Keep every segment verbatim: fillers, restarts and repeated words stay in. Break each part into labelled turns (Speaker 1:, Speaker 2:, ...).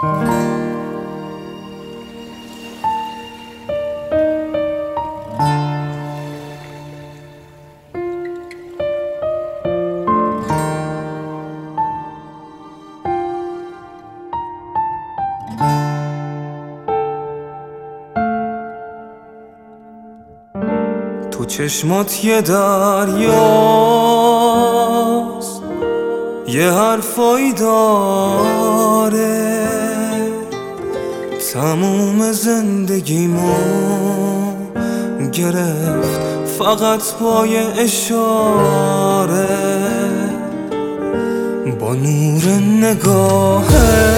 Speaker 1: تو چشمات یه دریاست، یه حرفایی داره، تموم زندگیمو گرفت فقط با یه اشاره. با نور نگاهت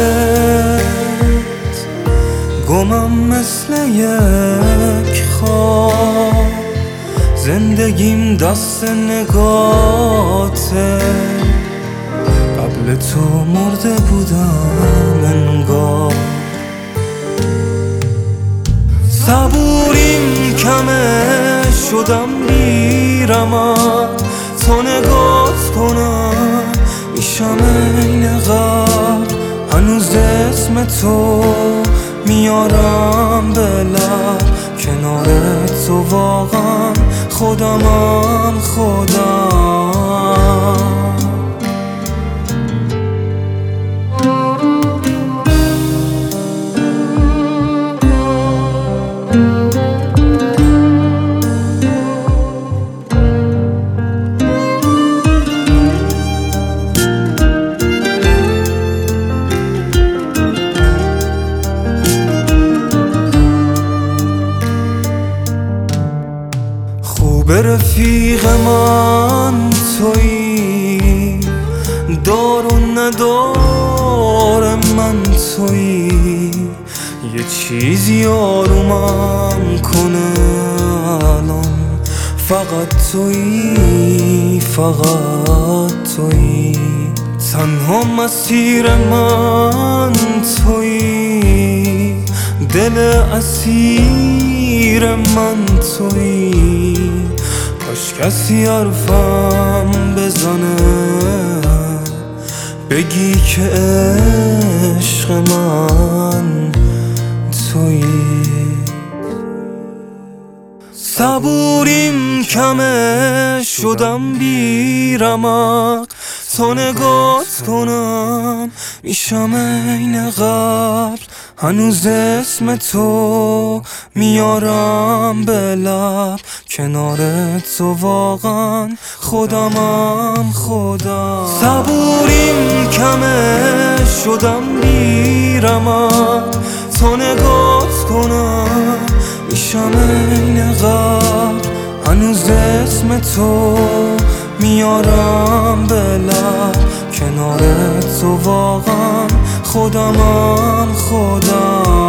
Speaker 1: گمم مثل یک خواب، زندگیم دست نگاته. قبل تو مرده بودم انگار، صبوریم کمه شدم بیرمت. تا نگات کنم میشم این قبل، هنوز اسم تو میارم به لب. کنار تو واقعا خودمم خودم. به رفیق من تویی، دار و ندار من تویی. یه چیزی آرومم کنه الان، فقط تویی، فقط تویی. تنها مسیر من تویی، دل اسیر من تویی. کاش کسی حرفم بزنه، بگی که عشق من تویی. صبوریم کمه شدم بیرمق، تا نگات کنم میشم این قبل. هنوز اسم تو میارم به لب. کنار تو واقعا خودمم خودم. صبوریم کمه شدم بیرمق، تا نگات کنم میشم این قبل. هنوز اسم تو میارم به لب. کنار تو واقعا خودمم خودم.